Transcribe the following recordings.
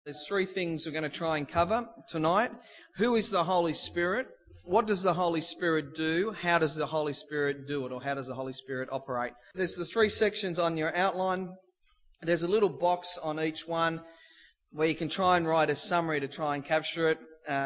There's three things we're going to try and cover tonight. Who is the Holy Spirit? What does the Holy Spirit do? How does the Holy Spirit do it? Or how does the Holy Spirit operate? There's the three sections on your outline. There's a little box on each one where you can try and write a summary to try and capture it.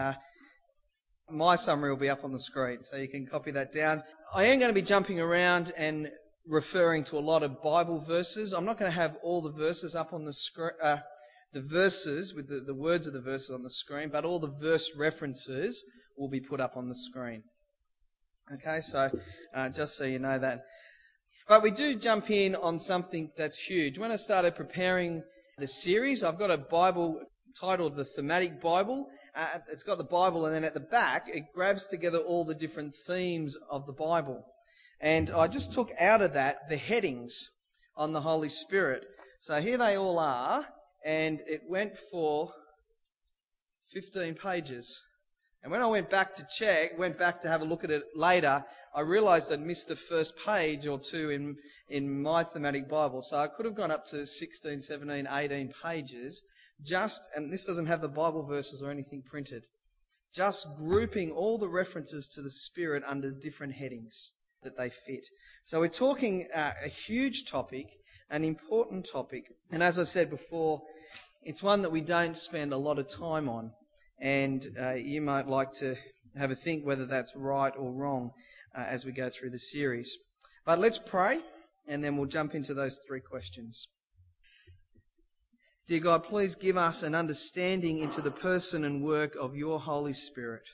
My summary will be up on the screen, so you can copy that down. I am going to be jumping around and referring to a lot of Bible verses. I'm not going to have all the verses up on the screen, the verses with the words of the verses on the screen, but all the verse references will be put up on the screen. Okay, so just so you know that. But we do jump in on something that's huge. When I started preparing the series, I've got a Bible titled the Thematic Bible. It's got the Bible, and then at the back it grabs together all the different themes of the Bible. And I just took out of that the headings on the Holy Spirit. So here they all are, and it went for 15 pages. And when I went back to have a look at it later, I realised I'd missed the first page or two in my thematic Bible. So I could have gone up to 16, 17, 18 pages, and this doesn't have the Bible verses or anything printed, just grouping all the references to the Spirit under different headings that they fit. So we're talking a huge topic, an important topic. And as I said before, it's one that we don't spend a lot of time on. And you might like to have a think whether that's right or wrong as we go through the series. But let's pray, and then we'll jump into those three questions. Dear God, please give us an understanding into the person and work of your Holy Spirit,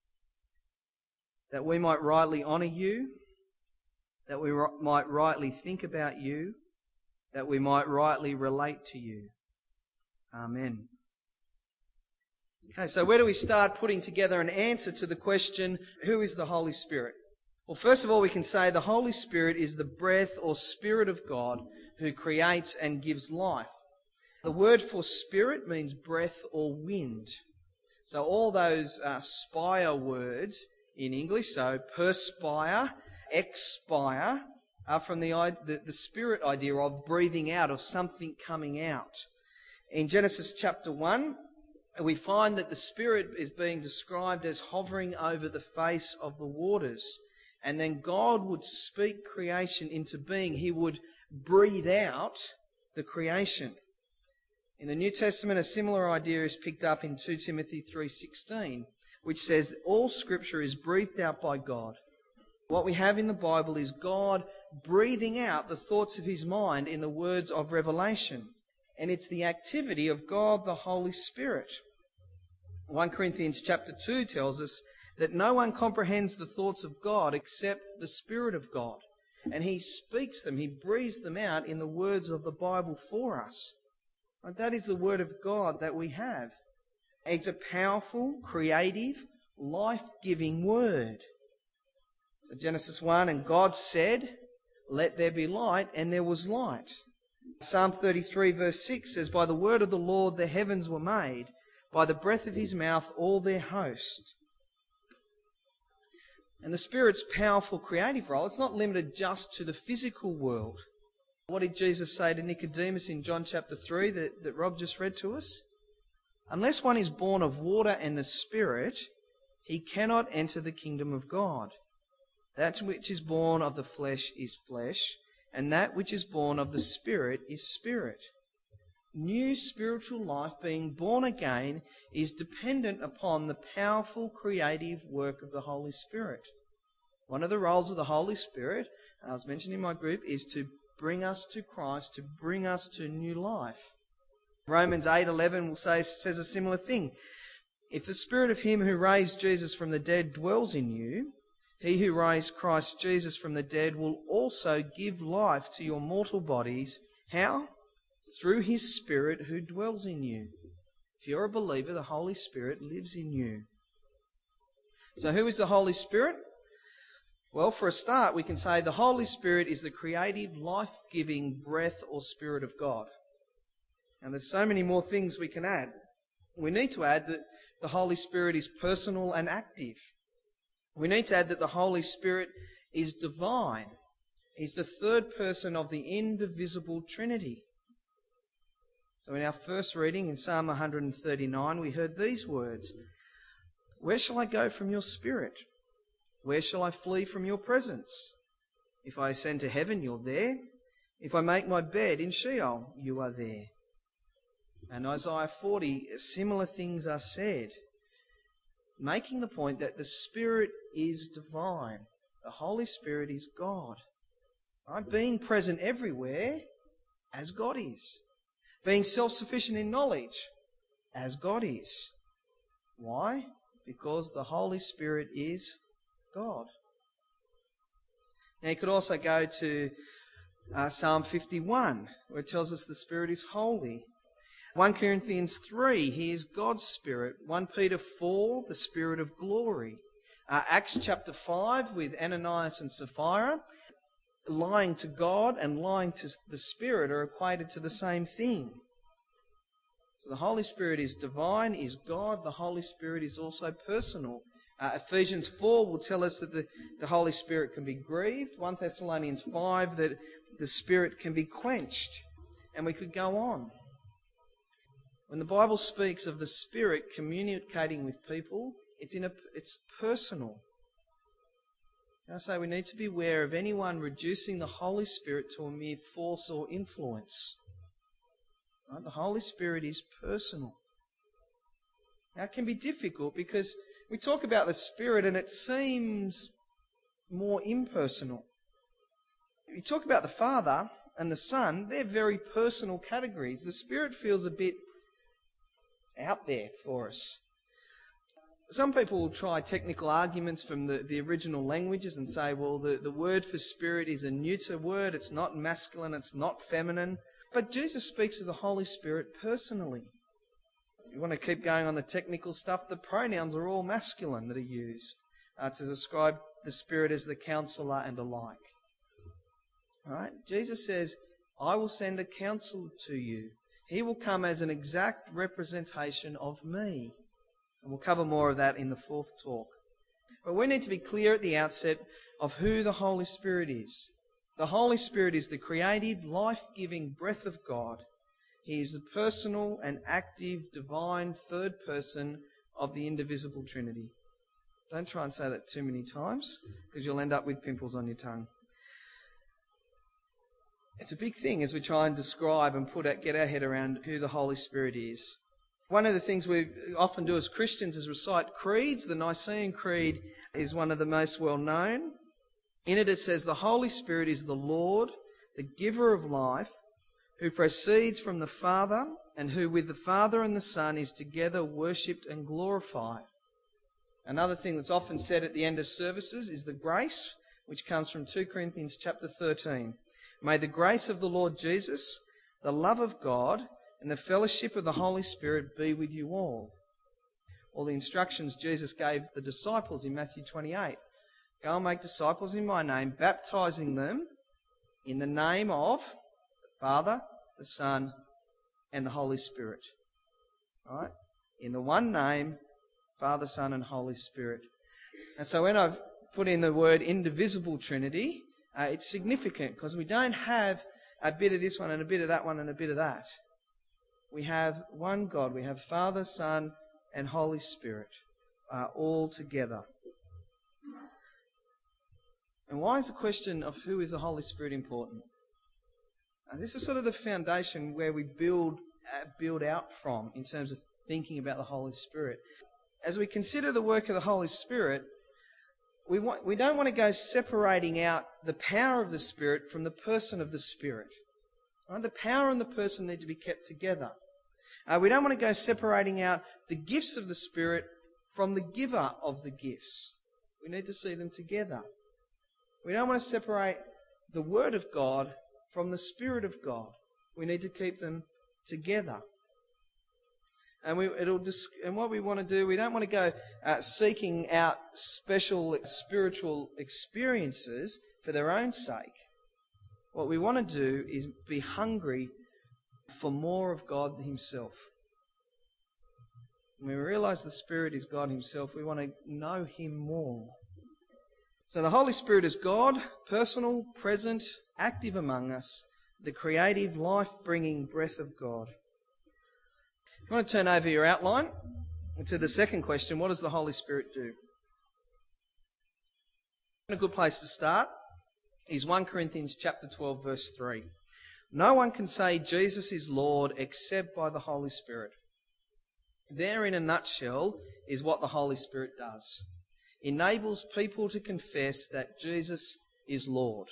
that we might rightly honour you, that we might rightly think about you, that we might rightly relate to you. Amen. Okay, so where do we start putting together an answer to the question, who is the Holy Spirit? Well, first of all, we can say the Holy Spirit is the breath or Spirit of God who creates and gives life. The word for spirit means breath or wind. So all those spire words in English, so perspire, expire, are from the spirit idea of breathing out, of something coming out. In Genesis chapter 1, we find that the Spirit is being described as hovering over the face of the waters. And then God would speak creation into being. He would breathe out the creation. In the New Testament, a similar idea is picked up in 2 Timothy 3:16, which says, all Scripture is breathed out by God. What we have in the Bible is God breathing out the thoughts of his mind in the words of revelation. And it's the activity of God, the Holy Spirit. 1 Corinthians chapter 2 tells us that no one comprehends the thoughts of God except the Spirit of God. And he speaks them, he breathes them out in the words of the Bible for us. And that is the Word of God that we have. It's a powerful, creative, life-giving Word. So Genesis 1, and God said, let there be light, and there was light. Psalm 33 verse 6 says, by the word of the Lord the heavens were made, by the breath of his mouth all their host. And the Spirit's powerful creative role, it's not limited just to the physical world. What did Jesus say to Nicodemus in John chapter 3 that Rob just read to us? Unless one is born of water and the Spirit, he cannot enter the kingdom of God. That which is born of the flesh is flesh, and that which is born of the Spirit is spirit. New spiritual life, being born again, is dependent upon the powerful creative work of the Holy Spirit. One of the roles of the Holy Spirit, as mentioned in my group, is to bring us to Christ, to bring us to new life. Romans 8:11 says a similar thing. If the Spirit of him who raised Jesus from the dead dwells in you, he who raised Christ Jesus from the dead will also give life to your mortal bodies. How? Through his Spirit who dwells in you. If you're a believer, the Holy Spirit lives in you. So who is the Holy Spirit? Well, for a start, we can say the Holy Spirit is the creative, life-giving breath or Spirit of God. And there's so many more things we can add. We need to add that the Holy Spirit is personal and active. We need to add that the Holy Spirit is divine. He's the third person of the indivisible Trinity. So in our first reading in Psalm 139, we heard these words, "Where shall I go from your spirit? Where shall I flee from your presence? If I ascend to heaven, you're there. If I make my bed in Sheol, you are there." And Isaiah 40, similar things are said, making the point that the Spirit is divine. The Holy Spirit is God. Right? Being present everywhere as God is. Being self-sufficient in knowledge as God is. Why? Because the Holy Spirit is God. Now you could also go to Psalm 51, where it tells us the Spirit is holy. 1 Corinthians 3, he is God's Spirit. 1 Peter 4, the Spirit of glory. Acts chapter 5 with Ananias and Sapphira, lying to God and lying to the Spirit are equated to the same thing. So the Holy Spirit is divine, is God. The Holy Spirit is also personal. Ephesians 4 will tell us that the Holy Spirit can be grieved. 1 Thessalonians 5 that the Spirit can be quenched. And we could go on. When the Bible speaks of the Spirit communicating with people, it's personal. And I say we need to be aware of anyone reducing the Holy Spirit to a mere force or influence. Right? The Holy Spirit is personal. Now it can be difficult because we talk about the Spirit and it seems more impersonal. You talk about the Father and the Son, they're very personal categories. The Spirit feels a bit out there for us. Some people will try technical arguments from the original languages and say, well, the word for spirit is a neuter word, it's not masculine, it's not feminine. But Jesus speaks of the Holy Spirit personally. If you want to keep going on the technical stuff, the pronouns are all masculine that are used to describe the Spirit as the counselor and alike. All right? Jesus says, "I will send a counselor to you. He will come as an exact representation of me." And we'll cover more of that in the fourth talk. But we need to be clear at the outset of who the Holy Spirit is. The Holy Spirit is the creative, life-giving breath of God. He is the personal and active, divine third person of the indivisible Trinity. Don't try and say that too many times, because you'll end up with pimples on your tongue. It's a big thing as we try and describe and get our head around who the Holy Spirit is. One of the things we often do as Christians is recite creeds. The Nicene Creed is one of the most well known. In it says, "The Holy Spirit is the Lord, the giver of life, who proceeds from the Father, and who with the Father and the Son is together worshipped and glorified." Another thing that's often said at the end of services is the grace, which comes from 2 Corinthians chapter 13. "May the grace of the Lord Jesus, the love of God, and the fellowship of the Holy Spirit be with you all." All the instructions Jesus gave the disciples in Matthew 28. "Go and make disciples in my name, baptizing them in the name of the Father, the Son, and the Holy Spirit." All right? In the one name, Father, Son, and Holy Spirit. And so when I've put in the word indivisible Trinity, it's significant because we don't have a bit of this one and a bit of that one and a bit of that. We have one God. We have Father, Son, and Holy Spirit all together. And why is the question of who is the Holy Spirit important? This is sort of the foundation where we build out from in terms of thinking about the Holy Spirit. As we consider the work of the Holy Spirit, we don't want to go separating out the power of the Spirit from the person of the Spirit. Right? The power and the person need to be kept together. We don't want to go separating out the gifts of the Spirit from the giver of the gifts. We need to see them together. We don't want to separate the Word of God from the Spirit of God. We need to keep them together. And what we want to do, we don't want to go seeking out special spiritual experiences for their own sake. What we want to do is be hungry for more of God Himself. When we realise the Spirit is God Himself, we want to know Him more. So the Holy Spirit is God, personal, present, active among us, the creative, life-bringing breath of God. If you want to turn over your outline to the second question, what does the Holy Spirit do? A good place to start is 1 Corinthians chapter 12, verse 3. No one can say Jesus is Lord except by the Holy Spirit. There, in a nutshell, is what the Holy Spirit does. Enables people to confess that Jesus is Lord.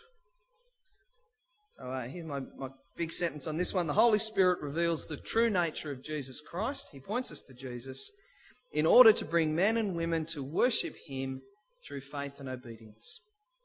So here's my big sentence on this one. The Holy Spirit reveals the true nature of Jesus Christ. He points us to Jesus in order to bring men and women to worship Him through faith and obedience.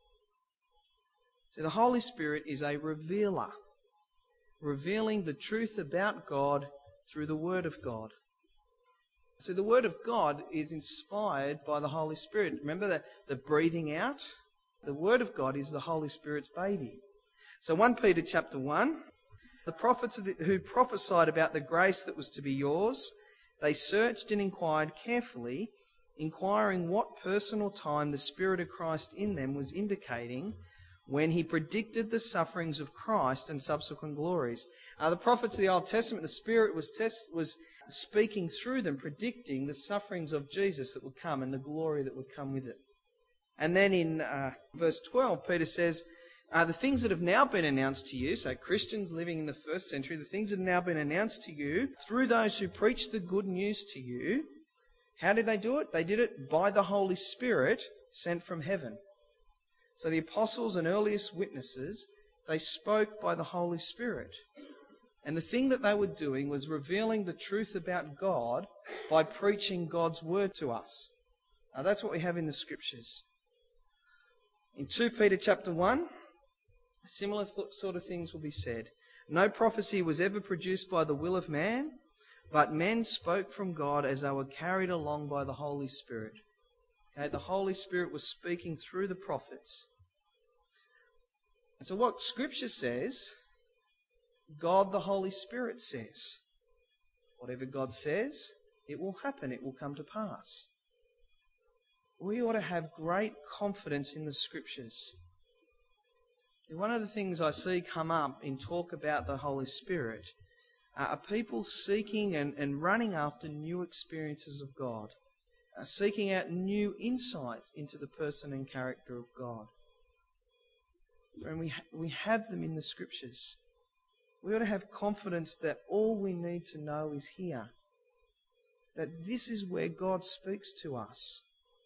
So the Holy Spirit is a revealer, revealing the truth about God through the Word of God. So the Word of God is inspired by the Holy Spirit. Remember the breathing out? The Word of God is the Holy Spirit's baby. So 1 Peter chapter 1, the prophets who prophesied about the grace that was to be yours, they searched and inquired carefully, inquiring what person or time the Spirit of Christ in them was indicating when He predicted the sufferings of Christ and subsequent glories. The prophets of the Old Testament, the Spirit was speaking through them, predicting the sufferings of Jesus that would come and the glory that would come with it. And then in verse 12, Peter says, the things that have now been announced to you, so Christians living in the first century, the things that have now been announced to you through those who preach the good news to you, how did they do it? They did it by the Holy Spirit sent from heaven. So the apostles and earliest witnesses, they spoke by the Holy Spirit. And the thing that they were doing was revealing the truth about God by preaching God's word to us. Now that's what we have in the Scriptures. In 2 Peter chapter 1, similar sort of things will be said. No prophecy was ever produced by the will of man, but men spoke from God as they were carried along by the Holy Spirit. Okay, the Holy Spirit was speaking through the prophets. And so what Scripture says, God the Holy Spirit says. Whatever God says, it will happen, it will come to pass. We ought to have great confidence in the Scriptures. One of the things I see come up in talk about the Holy Spirit are people seeking and running after new experiences of God, seeking out new insights into the person and character of God. And we have them in the Scriptures. We ought to have confidence that all we need to know is here. That this is where God speaks to us.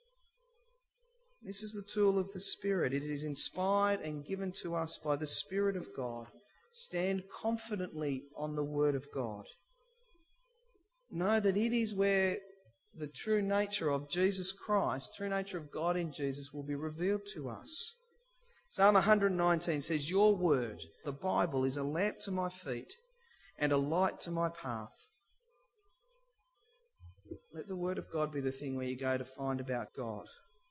This is the tool of the Spirit. It is inspired and given to us by the Spirit of God. Stand confidently on the Word of God. Know that it is where the true nature of Jesus Christ, true nature of God in Jesus, will be revealed to us. Psalm 119 says, Your word, the Bible, is a lamp to my feet and a light to my path. Let the Word of God be the thing where you go to find about God.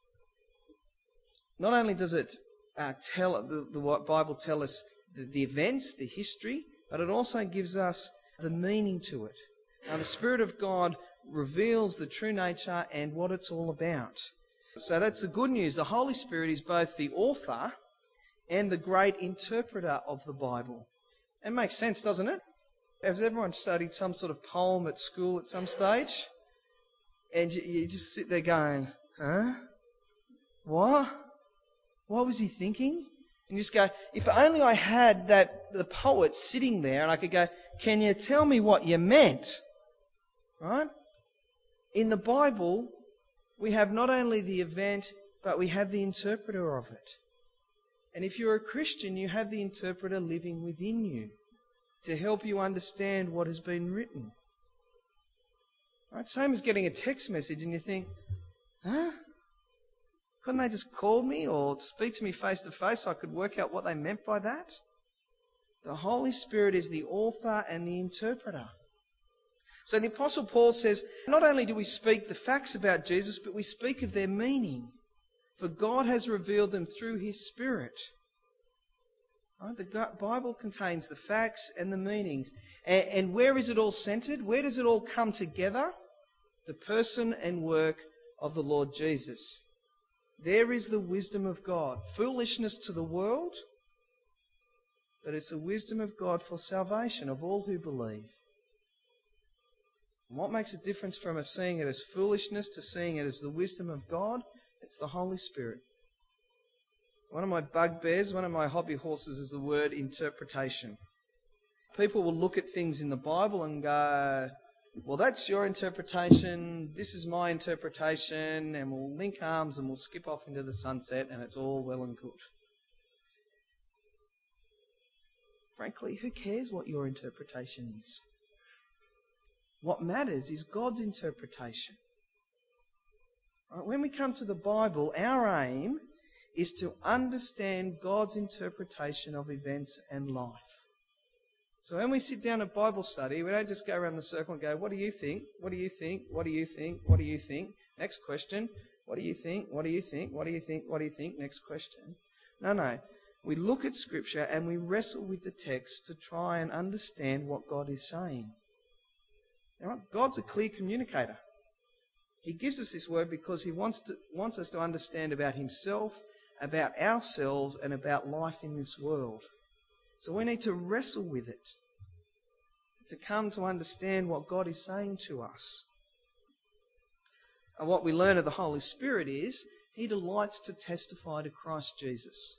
Not only does it the Bible tell us the events, the history, but it also gives us the meaning to it. Now, the Spirit of God reveals the true nature and what it's all about. So that's the good news. The Holy Spirit is both the author and the great interpreter of the Bible. It makes sense, doesn't it? Has everyone studied some sort of poem at school at some stage? And you just sit there going, huh? What? What was he thinking? And you just go, if only I had the poet sitting there and I could go, can you tell me what you meant? Right? In the Bible, we have not only the event, but we have the interpreter of it. And if you're a Christian, you have the interpreter living within you to help you understand what has been written. Right? Same as getting a text message and you think, huh? Couldn't they just call me or speak to me face to face so I could work out what they meant by that? The Holy Spirit is the author and the interpreter. So the Apostle Paul says, not only do we speak the facts about Jesus, but we speak of their meaning. For God has revealed them through His Spirit. Right? The Bible contains the facts and the meanings. And where is it all centered? Where does it all come together? The person and work of the Lord Jesus. There is the wisdom of God. Foolishness to the world, but it's the wisdom of God for salvation of all who believe. And what makes a difference from us seeing it as foolishness to seeing it as the wisdom of God? It's the Holy Spirit. One of my bugbears, one of my hobby horses is the word interpretation. People will look at things in the Bible and go, well, that's your interpretation, this is my interpretation, and we'll link arms and we'll skip off into the sunset and it's all well and good. Frankly, who cares what your interpretation is? What matters is God's interpretation. Right? When we come to the Bible, our aim is to understand God's interpretation of events and life. So when we sit down at Bible study, we don't just go around the circle and go, what do you think? What do you think? What do you think? What do you think? Next question. What do you think? What do you think? What do you think? What do you think? Next question. No. We look at Scripture and we wrestle with the text to try and understand what God is saying. Right? God's a clear communicator. He gives us this word because He wants us to understand about Himself, about ourselves, and about life in this world. So we need to wrestle with it to come to understand what God is saying to us. And what we learn of the Holy Spirit is He delights to testify to Christ Jesus.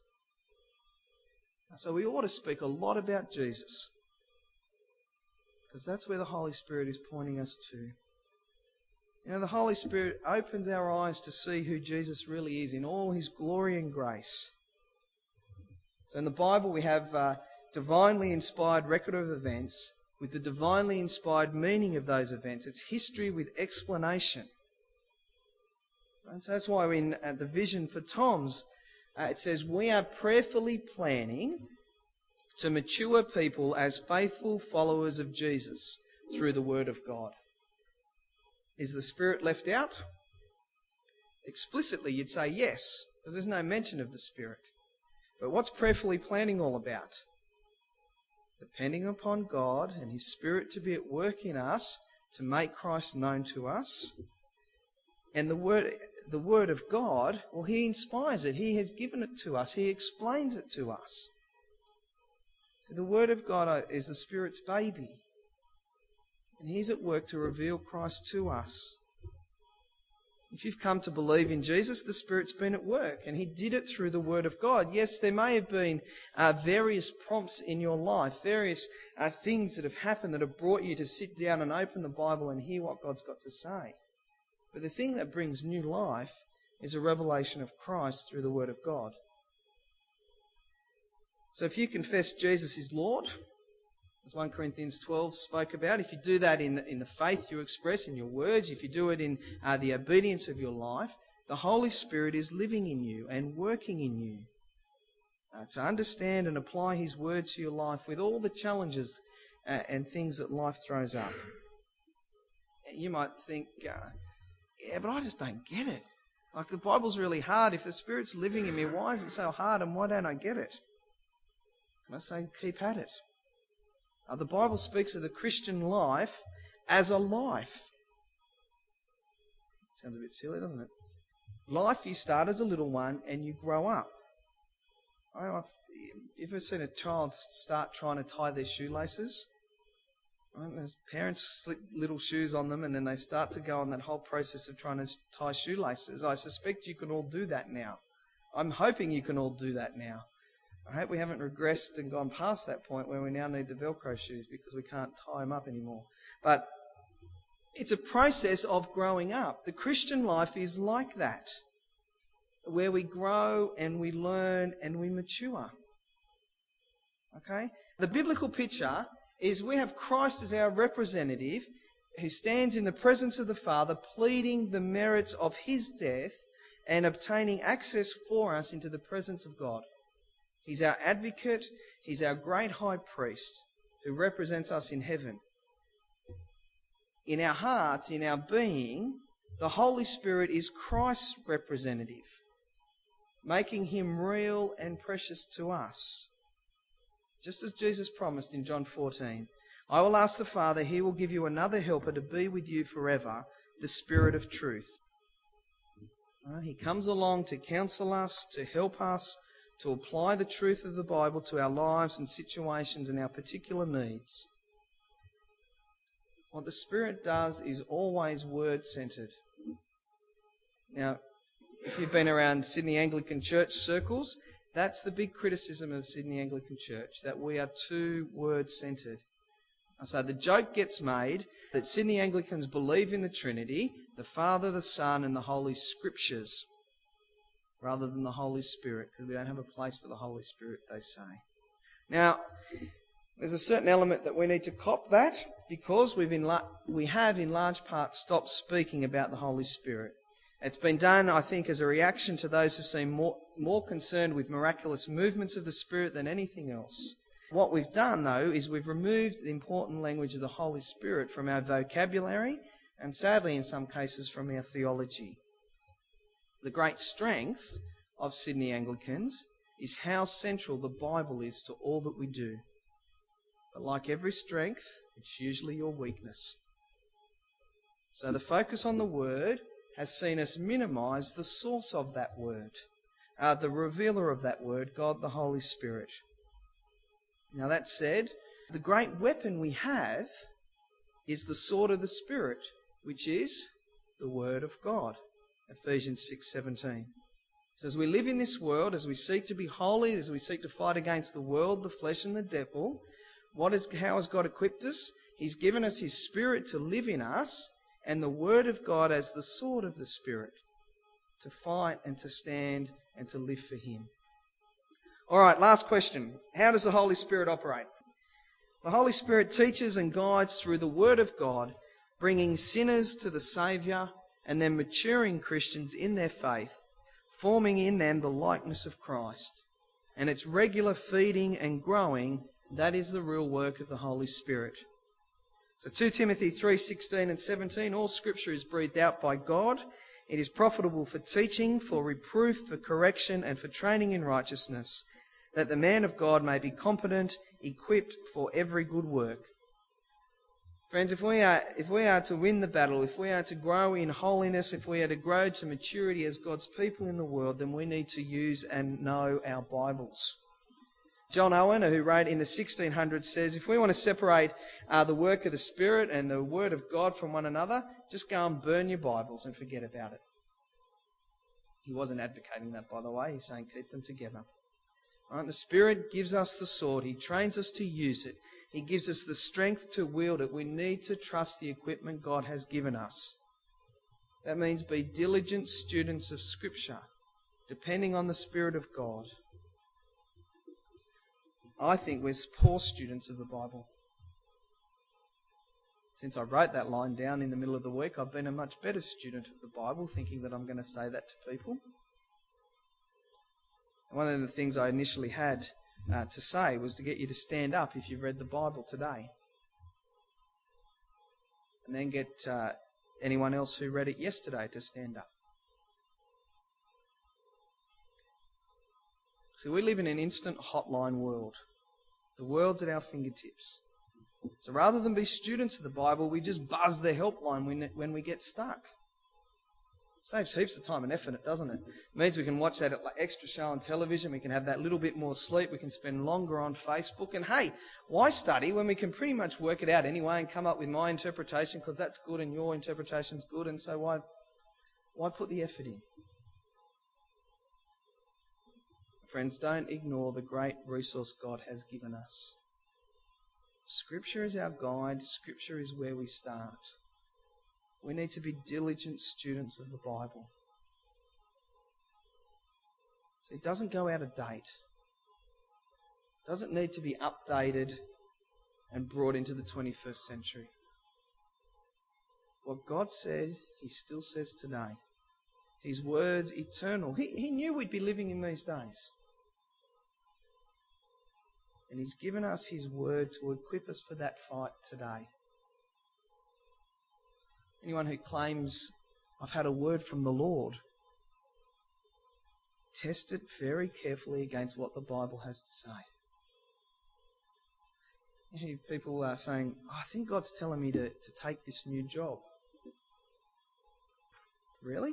So we ought to speak a lot about Jesus, because that's where the Holy Spirit is pointing us to. You know, the Holy Spirit opens our eyes to see who Jesus really is in all His glory and grace. So in the Bible we have divinely inspired record of events with the divinely inspired meaning of those events. It's history with explanation. And so that's why in the vision for Tom's, it says, we are prayerfully planning to mature people as faithful followers of Jesus through the Word of God. Is the Spirit left out? Explicitly, you'd say yes, because there's no mention of the Spirit. But what's prayerfully planning all about? Depending upon God and His Spirit to be at work in us to make Christ known to us. And the Word of God, well, He inspires it. He has given it to us. He explains it to us. So the Word of God is the Spirit's baby. And He's at work to reveal Christ to us. If you've come to believe in Jesus, the Spirit's been at work, and He did it through the Word of God. Yes, there may have been various prompts in your life, various things that have happened that have brought you to sit down and open the Bible and hear what God's got to say. But the thing that brings new life is a revelation of Christ through the Word of God. So if you confess Jesus is Lord, as 1 Corinthians 12 spoke about, if you do that in the faith you express in your words, if you do it in the obedience of your life, the Holy Spirit is living in you and working in you to understand and apply His word to your life with all the challenges and things that life throws up. You might think, yeah, but I just don't get it. Like, the Bible's really hard. If the Spirit's living in me, why is it so hard and why don't I get it? And I say, keep at it. The Bible speaks of the Christian life as a life. Sounds a bit silly, doesn't it? Life, you start as a little one and you grow up. I've ever seen a child start trying to tie their shoelaces? There's parents slip little shoes on them and then they start to go on that whole process of trying to tie shoelaces. I suspect you can all do that now. I'm hoping you can all do that now. I hope we haven't regressed and gone past that point where we now need the Velcro shoes because we can't tie them up anymore. But it's a process of growing up. The Christian life is like that, where we grow and we learn and we mature. Okay? The biblical picture is we have Christ as our representative who stands in the presence of the Father pleading the merits of His death and obtaining access for us into the presence of God. He's our advocate. He's our great high priest who represents us in heaven. In our hearts, in our being, the Holy Spirit is Christ's representative, making Him real and precious to us. Just as Jesus promised in John 14, I will ask the Father, He will give you another helper to be with you forever, the Spirit of truth. Right? He comes along to counsel us, to help us, to apply the truth of the Bible to our lives and situations and our particular needs. What the Spirit does is always word-centred. Now, if you've been around Sydney Anglican Church circles, that's the big criticism of Sydney Anglican Church, that we are too word-centred. So the joke gets made that Sydney Anglicans believe in the Trinity, the Father, the Son, and the Holy Scriptures, rather than the Holy Spirit, because we don't have a place for the Holy Spirit, they say. Now, there's a certain element that we need to cop that, because we have in large part stopped speaking about the Holy Spirit. It's been done, I think, as a reaction to those who seem more concerned with miraculous movements of the Spirit than anything else. What we've done, though, is we've removed the important language of the Holy Spirit from our vocabulary and, sadly, in some cases, from our theology. The great strength of Sydney Anglicans is how central the Bible is to all that we do. But like every strength, it's usually your weakness. So the focus on the Word has seen us minimise the source of that Word, the revealer of that Word, God the Holy Spirit. Now that said, the great weapon we have is the sword of the Spirit, which is the Word of God. Ephesians 6:17. So as we live in this world, as we seek to be holy, as we seek to fight against the world, the flesh and the devil, how has God equipped us? He's given us His Spirit to live in us, and the Word of God as the sword of the Spirit to fight and to stand and to live for Him. All right, last question. How does the Holy Spirit operate? The Holy Spirit teaches and guides through the Word of God, bringing sinners to the Saviour and then maturing Christians in their faith, forming in them the likeness of Christ. And it's regular feeding and growing, that is the real work of the Holy Spirit. So 2 Timothy 3:16 and 17, all Scripture is breathed out by God. It is profitable for teaching, for reproof, for correction, and for training in righteousness, that the man of God may be competent, equipped for every good work. Friends, if we are to win the battle, if we are to grow in holiness, if we are to grow to maturity as God's people in the world, then we need to use and know our Bibles. John Owen, who wrote in the 1600s, says, if we want to separate the work of the Spirit and the Word of God from one another, just go and burn your Bibles and forget about it. He wasn't advocating that, by the way. He's saying keep them together. All right, the Spirit gives us the sword. He trains us to use it. He gives us the strength to wield it. We need to trust the equipment God has given us. That means be diligent students of Scripture, depending on the Spirit of God. I think we're poor students of the Bible. Since I wrote that line down in the middle of the week, I've been a much better student of the Bible, thinking that I'm going to say that to people. One of the things I initially had to say was to get you to stand up if you've read the Bible today. And then get anyone else who read it yesterday to stand up. See, we live in an instant hotline world. The world's at our fingertips. So rather than be students of the Bible, we just buzz the helpline when we get stuck. It saves heaps of time and effort, doesn't it? It means we can watch that extra show on television, we can have that little bit more sleep, we can spend longer on Facebook. And hey, why study when we can pretty much work it out anyway and come up with my interpretation because that's good and your interpretation's good, and so why put the effort in? Friends, don't ignore the great resource God has given us. Scripture is our guide. Scripture is where we start. We need to be diligent students of the Bible. So it doesn't go out of date. It doesn't need to be updated and brought into the 21st century. What God said, He still says today. His word's eternal. He knew we'd be living in these days. And He's given us His word to equip us for that fight today. Anyone who claims, I've had a word from the Lord, test it very carefully against what the Bible has to say. You hear people saying, I think God's telling me to take this new job. Really?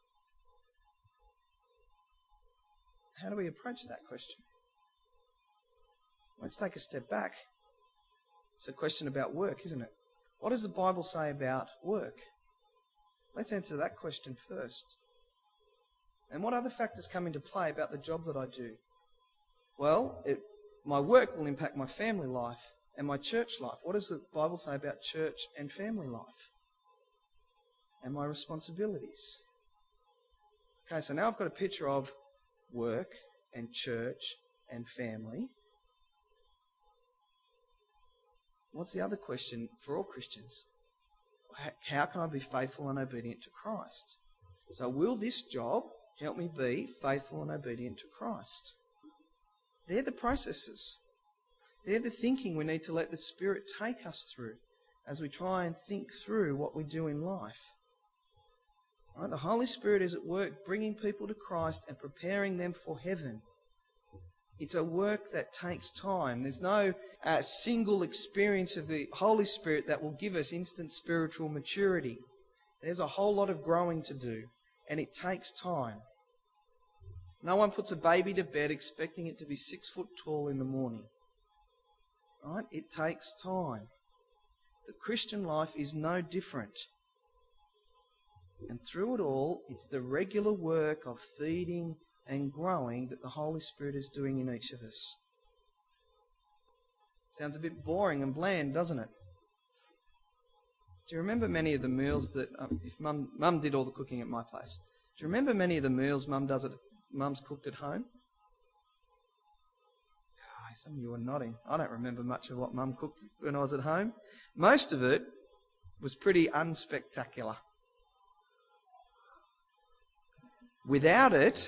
How do we approach that question? Let's take a step back. It's a question about work, isn't it? What does the Bible say about work? Let's answer that question first. And what other factors come into play about the job that I do? Well, my work will impact my family life and my church life. What does the Bible say about church and family life? And my responsibilities. Okay, so now I've got a picture of work and church and family. What's the other question for all Christians? How can I be faithful and obedient to Christ? So will this job help me be faithful and obedient to Christ? They're the processes. They're the thinking we need to let the Spirit take us through as we try and think through what we do in life. Right? The Holy Spirit is at work bringing people to Christ and preparing them for heaven. It's a work that takes time. There's no single experience of the Holy Spirit that will give us instant spiritual maturity. There's a whole lot of growing to do, and it takes time. No one puts a baby to bed expecting it to be 6 foot tall in the morning. Right? It takes time. The Christian life is no different. And through it all, it's the regular work of feeding and growing that the Holy Spirit is doing in each of us. Sounds a bit boring and bland, doesn't it? Do you remember many of the meals that, if Mum did all the cooking at my place, do you remember many of the meals Mum's cooked at home? Oh, some of you are nodding. I don't remember much of what Mum cooked when I was at home. Most of it was pretty unspectacular. Without it,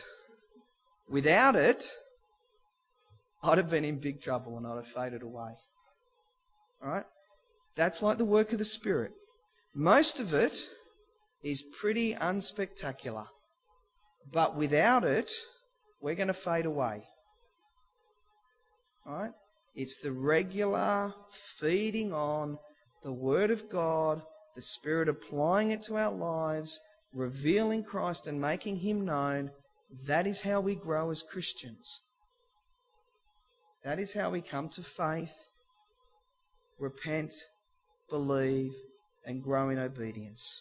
I'd have been in big trouble and I'd have faded away. All right? That's like the work of the Spirit. Most of it is pretty unspectacular. But without it, we're going to fade away. All right? It's the regular feeding on the Word of God, the Spirit applying it to our lives, revealing Christ and making Him known. That is how we grow as Christians. That is how we come to faith, repent, believe, and grow in obedience.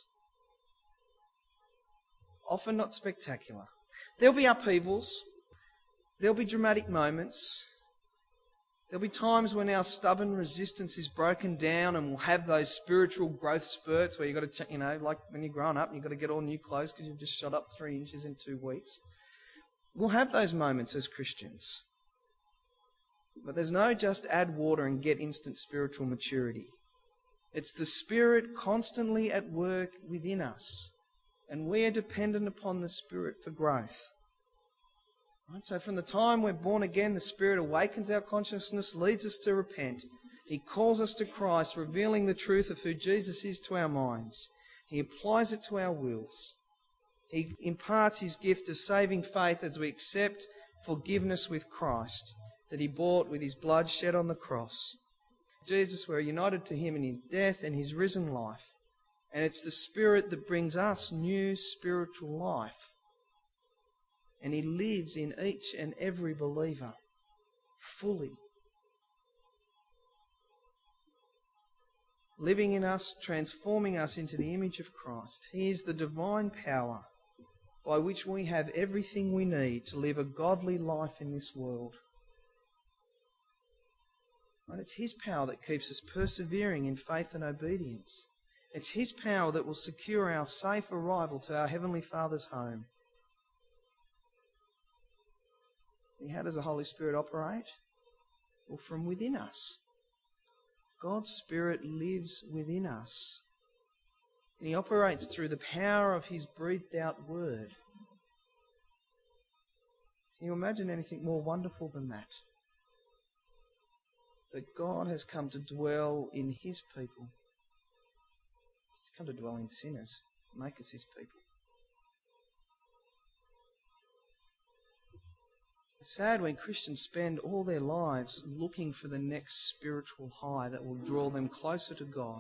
Often not spectacular. There'll be upheavals. There'll be dramatic moments. There'll be times when our stubborn resistance is broken down and we'll have those spiritual growth spurts where you've got to, like when you're growing up, you've got to get all new clothes because you've just shot up 3 inches in 2 weeks. We'll have those moments as Christians. But there's no just add water and get instant spiritual maturity. It's the Spirit constantly at work within us. And we are dependent upon the Spirit for growth. Right? So from the time we're born again, the Spirit awakens our consciousness, leads us to repent. He calls us to Christ, revealing the truth of who Jesus is to our minds. He applies it to our wills. He imparts His gift of saving faith as we accept forgiveness with Christ that He bought with His blood shed on the cross. Jesus, we're united to Him in His death and His risen life. And it's the Spirit that brings us new spiritual life. And He lives in each and every believer fully. Living in us, transforming us into the image of Christ. He is the divine power by which we have everything we need to live a godly life in this world. And it's His power that keeps us persevering in faith and obedience. It's His power that will secure our safe arrival to our Heavenly Father's home. And how does the Holy Spirit operate? Well, from within us. God's Spirit lives within us. And He operates through the power of His breathed out word. Can you imagine anything more wonderful than that? That God has come to dwell in His people. He's come to dwell in sinners, make us His people. It's sad when Christians spend all their lives looking for the next spiritual high that will draw them closer to God.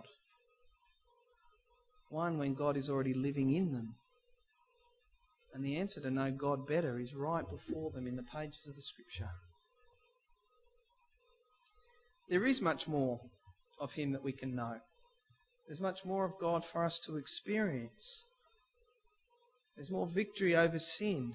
One, when God is already living in them. And the answer to know God better is right before them in the pages of the Scripture. There is much more of Him that we can know. There's much more of God for us to experience. There's more victory over sin.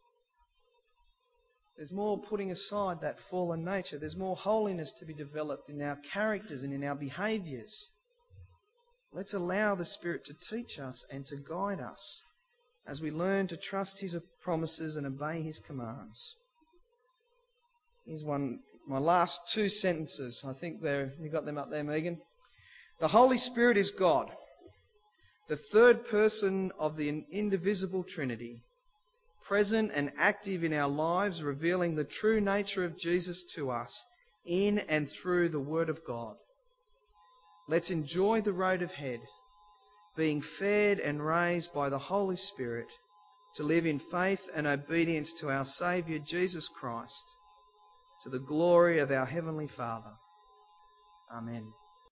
There's more putting aside that fallen nature. There's more holiness to be developed in our characters and in our behaviours. Let's allow the Spirit to teach us and to guide us as we learn to trust His promises and obey His commands. Here's one, my last two sentences. I think you got them up there, Megan. The Holy Spirit is God, the third person of the indivisible Trinity, present and active in our lives, revealing the true nature of Jesus to us in and through the Word of God. Let's enjoy the road ahead, being fed and raised by the Holy Spirit to live in faith and obedience to our Saviour Jesus Christ, to the glory of our Heavenly Father. Amen.